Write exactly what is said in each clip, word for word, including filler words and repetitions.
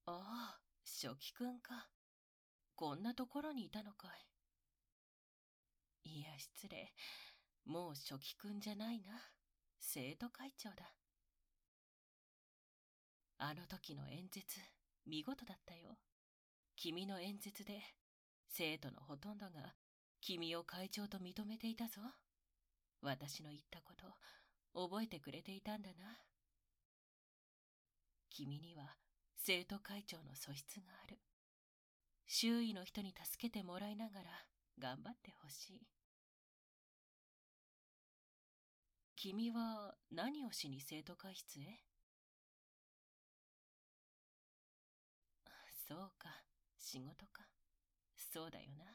ああ、初期くんか。こんなところにいたのかい。いや、失礼。もう初期くんじゃないな。生徒会長だ。あの時の演説、見事だったよ。君の演説で、生徒のほとんどが君を会長と認めていたぞ。私の言ったこと、覚えてくれていたんだな。君には生徒会長の素質がある。周囲の人に助けてもらいながら頑張ってほしい。君は何をしに生徒会室へ？そうか、仕事か。そうだよな。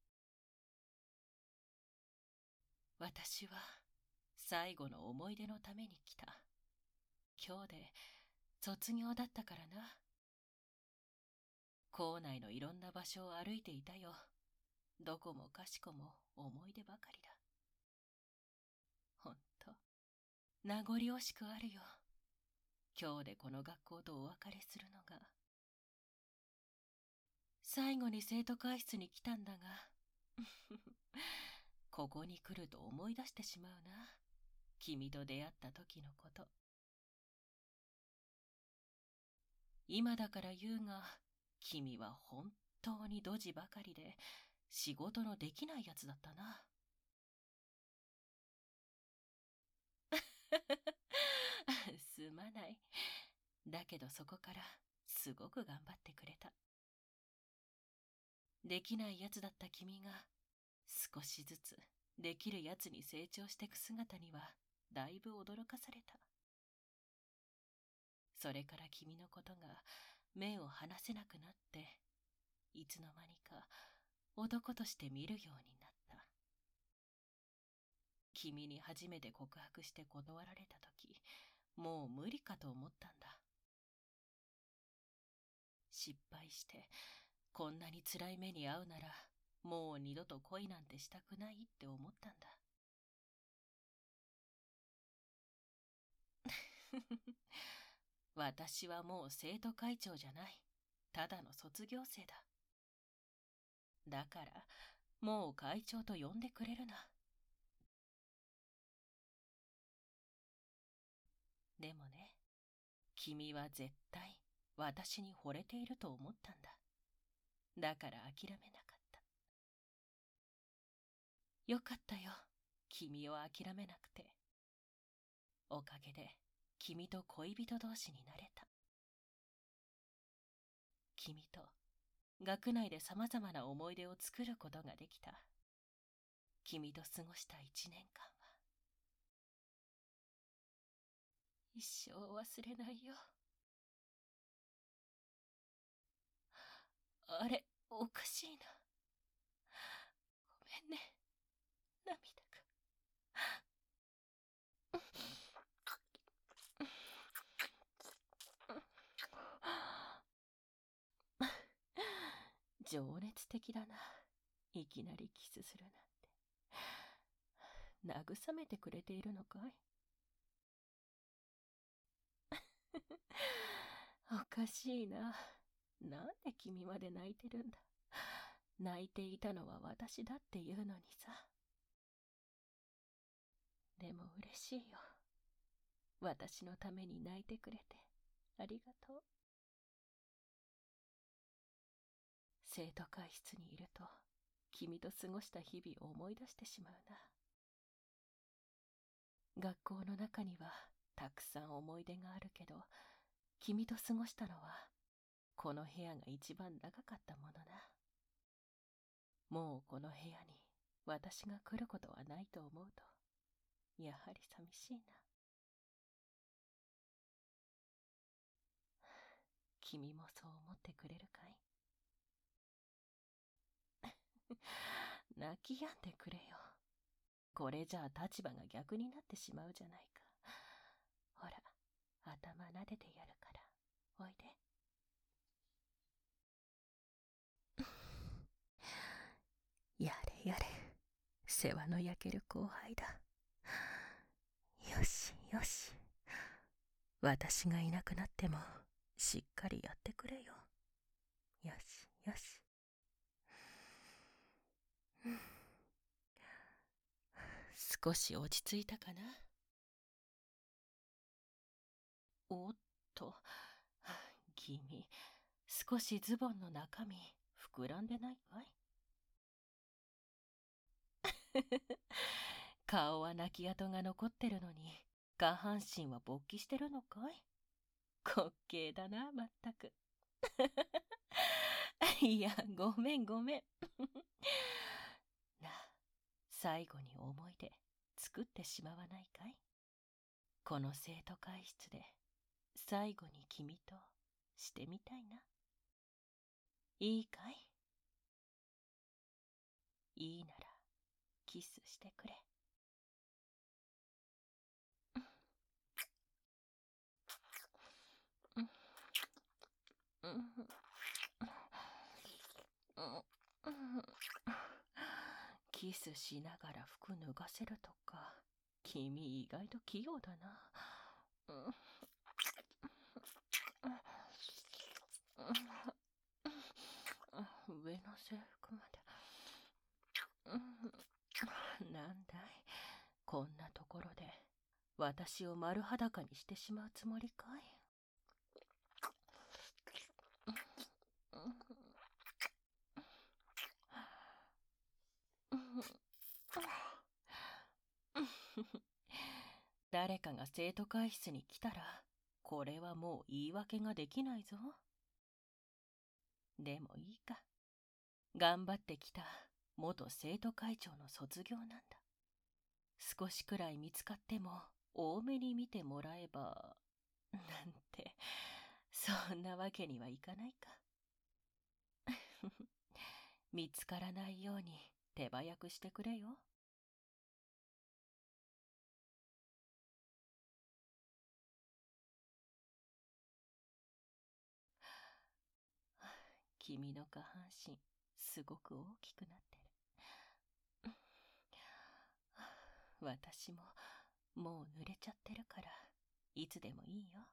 私は最後の思い出のために来た。今日で卒業だったからな。校内のいろんな場所を歩いていたよ。どこもかしこも思い出ばかりだ。ほんと、名残惜しくあるよ。今日でこの学校とお別れするのが。最後に生徒会室に来たんだが、ここに来ると思い出してしまうな。君と出会った時のこと。今だから言うが、君は本当にドジばかりで、仕事のできないやつだったな。すまない。だけどそこからすごく頑張ってくれた。できないやつだった君が、少しずつできるやつに成長していく姿には、だいぶ驚かされた。それから君のことが目を離せなくなって、いつの間にか男として見るようになった。君に初めて告白して断られたとき、もう無理かと思ったんだ。失敗してこんなに辛い目に遭うなら、もう二度と恋なんてしたくないって思ったんだ。私はもう生徒会長じゃない。ただの卒業生だ。だから、もう会長と呼んでくれるな。でもね、君は絶対私に惚れていると思ったんだ。だから諦めなかった。よかったよ、君を諦めなくて。おかげで君と恋人同士になれた。君と学内で様々な思い出を作ることができた。君と過ごした一年間は一生忘れないよ。あれ、おかしいな。ごめんね、涙が。情熱的だな。いきなりキスするなんて。慰めてくれているのかい？おかしいな。なんで君まで泣いてるんだ。泣いていたのは私だっていうのにさ。でも嬉しいよ。私のために泣いてくれてありがとう。生徒会室にいると、君と過ごした日々を思い出してしまうな。学校の中にはたくさん思い出があるけど、君と過ごしたのはこの部屋が一番長かったものな。もうこの部屋に私が来ることはないと思うと、やはり寂しいな。君もそう思ってくれるかい？泣き止んでくれよ。これじゃあ立場が逆になってしまうじゃないか。ほら、頭撫でてやるから、おいで。やれやれ、世話の焼ける後輩だ。よしよし。私がいなくなってもしっかりやってくれよ。よしよし。少し落ち着いたかな。おっと、君、少しズボンの中身膨らんでないかい？顔は泣き跡が残ってるのに、下半身は勃起してるのかい？滑稽だな、まったく。いや、ごめんごめん。なあ、最後に思い出作ってしまわないかい？この生徒会室で最後に君としてみたいな。いいかい？いいならキスしてくれ。キスしながら服脱がせるとか、君意外と器用だな。上の制服まで。なんだい、こんなところで私を丸裸にしてしまうつもりかい？誰かが生徒会室に来たら、これはもう言い訳ができないぞ。でもいいか。頑張ってきた元生徒会長の卒業なんだ。少しくらい見つかっても多めに見てもらえば、なんて、そんなわけにはいかないか。見つからないように手早くしてくれよ。君の下半身、すごく大きくなってる。私ももう濡れちゃってるから、いつでもいいよ。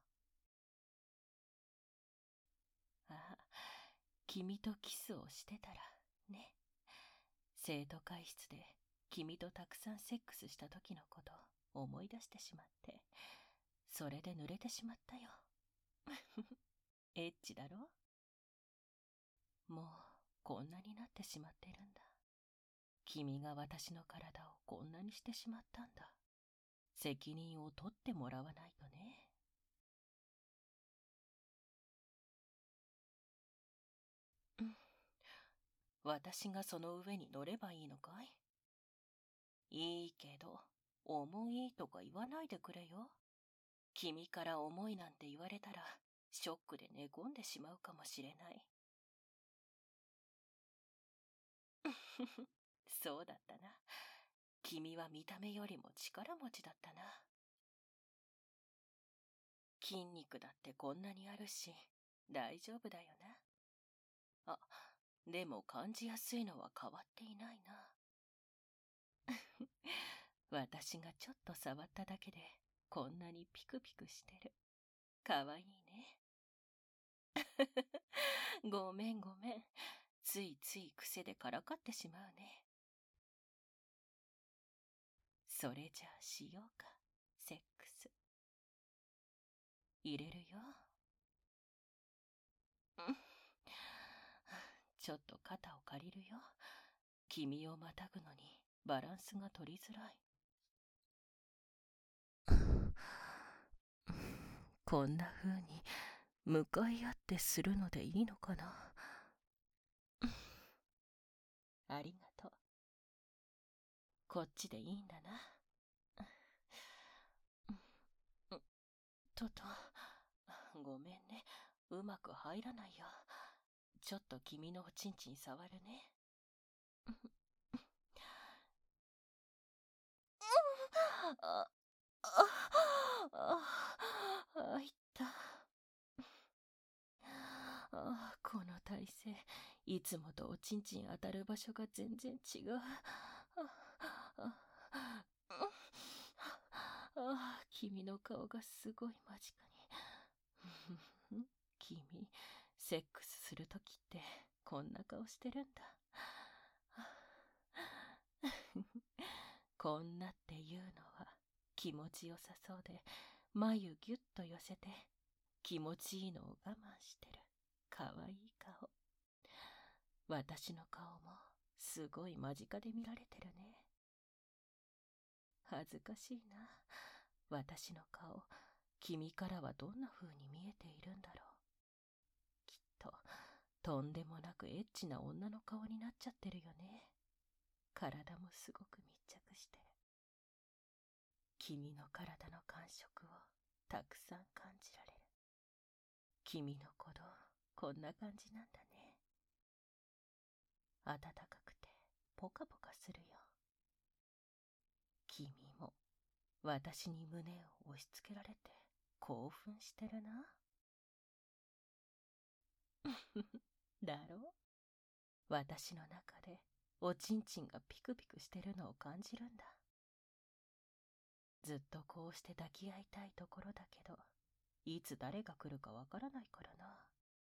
あ、君とキスをしてたらね。生徒会室で君とたくさんセックスした時のこと思い出してしまって、それで濡れてしまったよ。エッチだろ？もうこんなになってしまってるんだ。君が私の体をこんなにしてしまったんだ。責任を取ってもらわないとね。うん。私がその上に乗ればいいのかい？いいけど、重いとか言わないでくれよ。君から重いなんて言われたら、ショックで寝込んでしまうかもしれない。そうだったな。君は見た目よりも力持ちだったな。筋肉だってこんなにあるし、大丈夫だよな。あ、でも感じやすいのは変わっていないな。私がちょっと触っただけで、こんなにピクピクしてる。かわいいね。ごめんごめん。ついつい癖でからかってしまうね。それじゃあしようか、セックス。入れるよ。ちょっと肩を借りるよ。君をまたぐのにバランスが取りづらい。こんな風に向かい合ってするのでいいのかな。ありがとう。こっちでいいんだな。とと、ごめんね。うまく入らないよ。ちょっと君のおちんちん触るね。あ、あ、あ、あ、いった。あ、この体勢、いつもとおちんちん当たる場所が全然違う。あ、あ、君の顔がすごい間近に。 君、セックスするときってこんな顔してるんだ。こんなっていうのは気持ちよさそうで、眉ぎゅっと寄せて気持ちいいのを我慢してるかわいい顔。私の顔もすごい間近で見られてるね。恥ずかしいな。私の顔、君からはどんな風に見えているんだろう。きっととんでもなくエッチな女の顔になっちゃってるよね。体もすごく密着してる。君の体の感触をたくさん感じられる。君の鼓動、こんな感じなんだね。暖かくてポカポカするよ。君も私に胸を押し付けられて興奮してるな。だろう。私の中でおちんちんがピクピクしてるのを感じるんだ。ずっとこうして抱き合いたいところだけど、いつ誰が来るかわからないからな。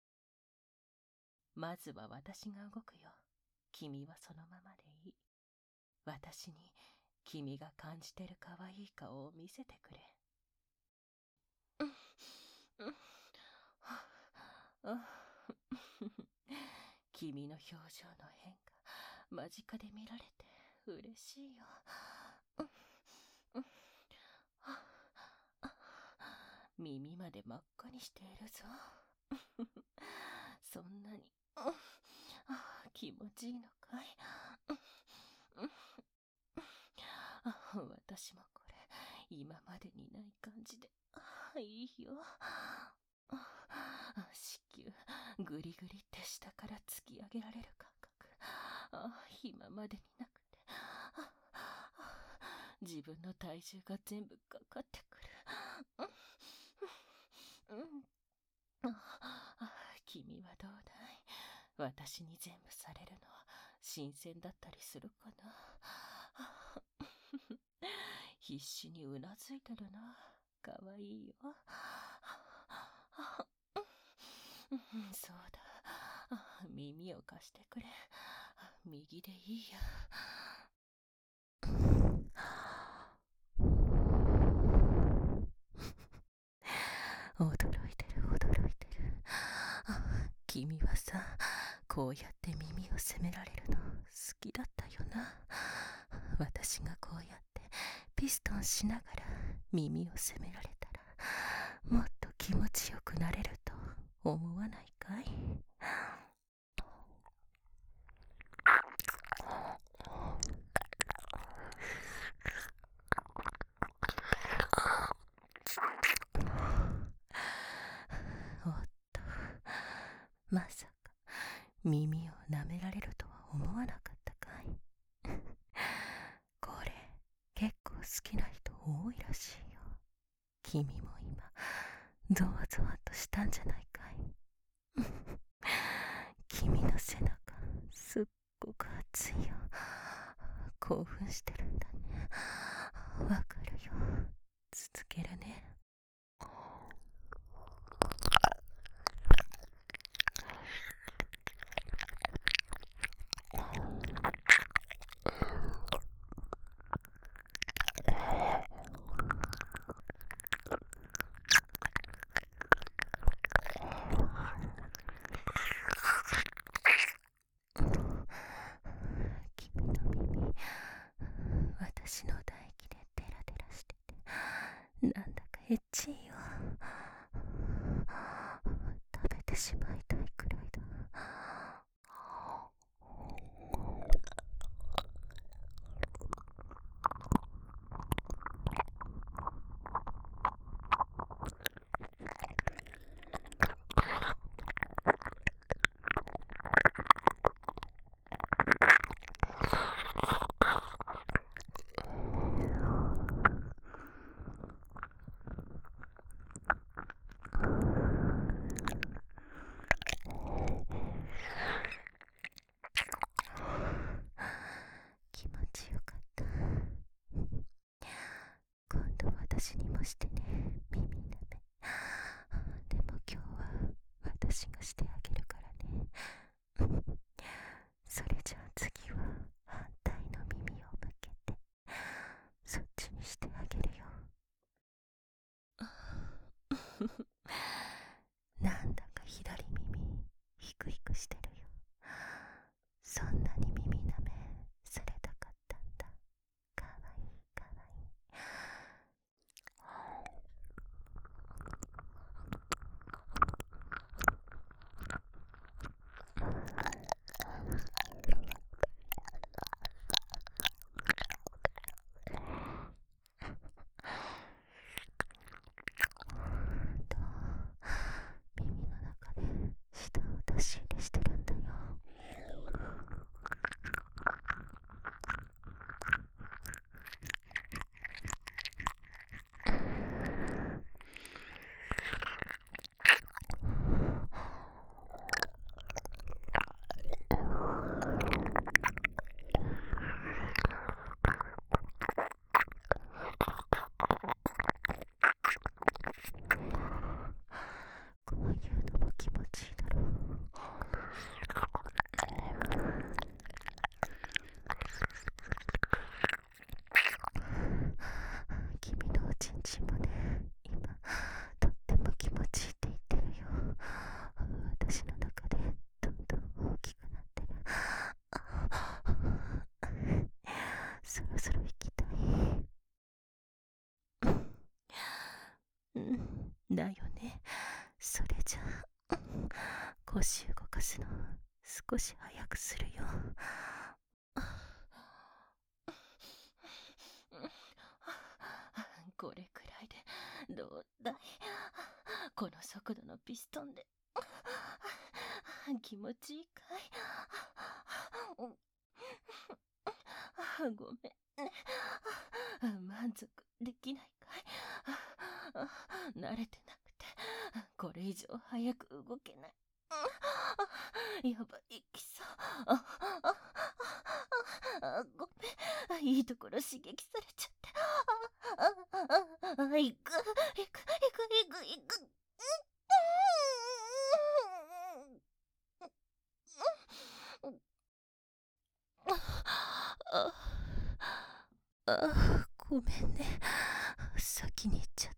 まずは私が動くよ。君はそのままでいい。私に君が感じてる可愛い顔を見せてくれ。君の表情の変化、間近で見られて嬉しいよ。耳まで真っ赤にしているぞ。そんなに気持ちいいのかい。私もこれ今までにない感じでいいよ。子宮グリグリって下から突き上げられる感覚、今までになくて、自分の体重が全部かかってくる。君はどうだい？私に全部されるのは新鮮だったりするかな。必死にうなずいてるな。かわいいよ。そうだ。耳を貸してくれ。右でいいや。驚いてる驚いてる。君はさ、こうやって耳を責められるの好きだったよな。私がこうやってピストンしながら耳を責められたら、もっと気持ちよくなれると思わないかい？おっと、まさか耳を舐められるとは思わなかったかい？これ結構好きな人多いらしいよ。君も今ゾワゾワとしたんじゃないかい？君の背中すっごく熱いよ。興奮してるんだね。わかるよ。続けるね。君の耳、私の唾液でテラテラしてて、なんだかエッチいよ。食べてしまいたいくらいだ。気持ちよかった。今度私にもしてね、耳舐め。でも今日はなんだか左耳ヒクヒクしてるよ。そんなに耳なめされたかったんだ。かわいいかわいい。と耳の中で舌を出し入れしてるんだよ。こういうのも気持ちいいだろう。君のおちんちんもね、今とっても気持ちいいって言ってるよ。私の中でどんどん大きくなってる。そろそろ行きたい。うんだよね。それじゃあ腰動かすの少し早くするよ。 これくらいでどうだい。この速度のピストンで気持ちいいかい。ごめんね。満足できないかい。慣れてなくてこれ以上早く動けない。やばい、きそう。ごめん、いいところ刺激されちゃって。あ、いく、いく、いく、いく、いく。 ああ、ごめんね。先に行っちゃった。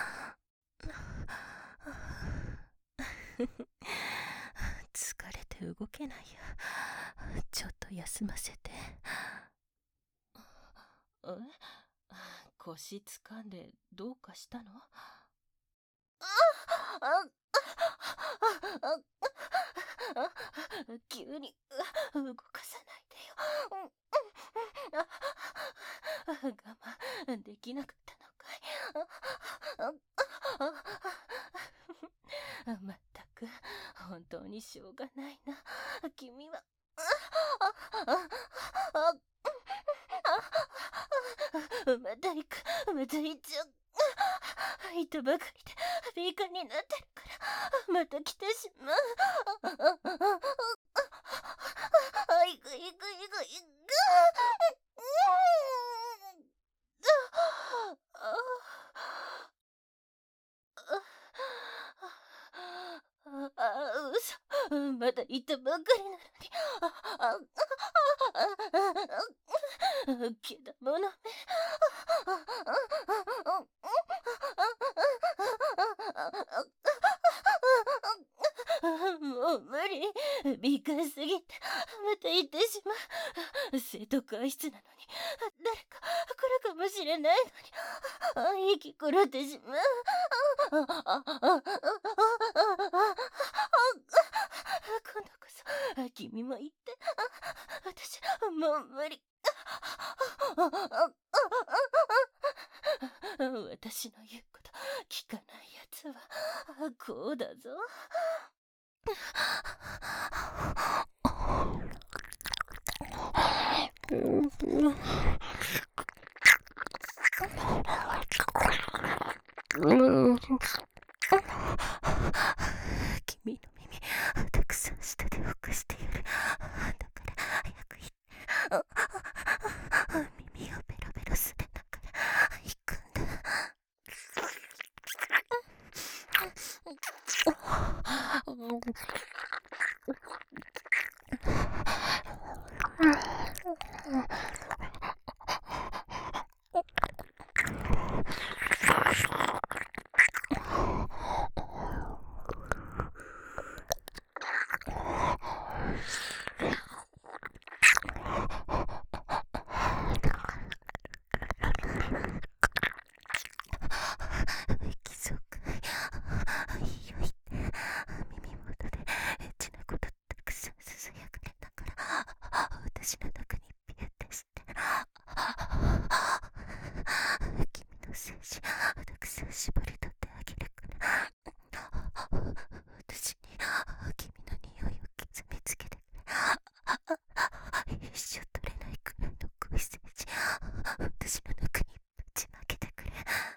疲れて動けないや。ちょっと休ませて。 え？腰掴んでどうかしたの？急に動かさないでよ。我慢できなかったのかい。まったく本当にしょうがないな。君はまた行く、また行っちゃう。行ったばかりで敏感になってるからまた来てしまう。行く行く行く行く。あ、嘘。まだ行ったばかりなのに。けだものめ。もう無理。敏感すぎてまた行ってしまう。生徒会室なのに誰か来るかもしれないのに息狂ってしまう。今度こそ君も言って。私もう無理。私の言うこと聞かないやつはこうだぞ。 君の耳たくさん下でほぐしてやる。だから早く行って。耳をベロベロすれながら行くんだ。 久しぶりとってあげるから私に君の匂いを刻みつけてくれ。一生取れないくらいの恋精子私の中にぶちまけてくれ。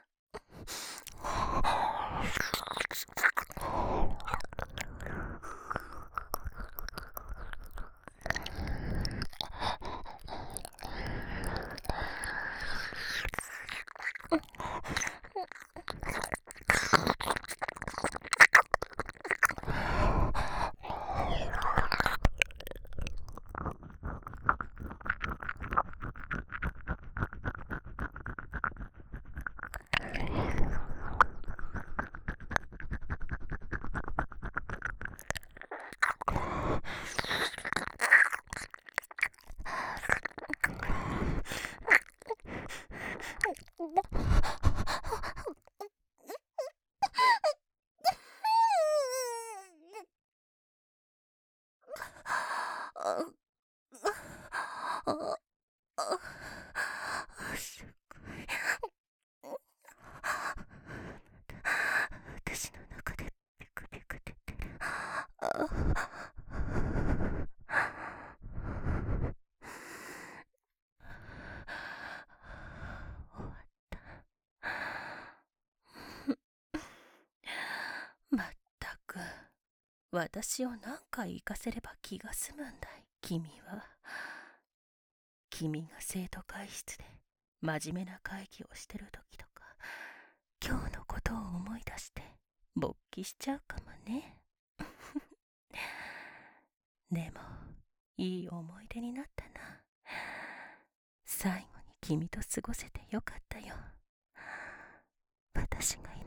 すごい。私の中でピクピク出てる。終わった。まったく私を何回行かせれば気が済むんだい君は。君が生徒会室で真面目な会議をしてる時とか今日のことを思い出して勃起しちゃうかもね。でもいい思い出になったな。最後に君と過ごせてよかったよ。私が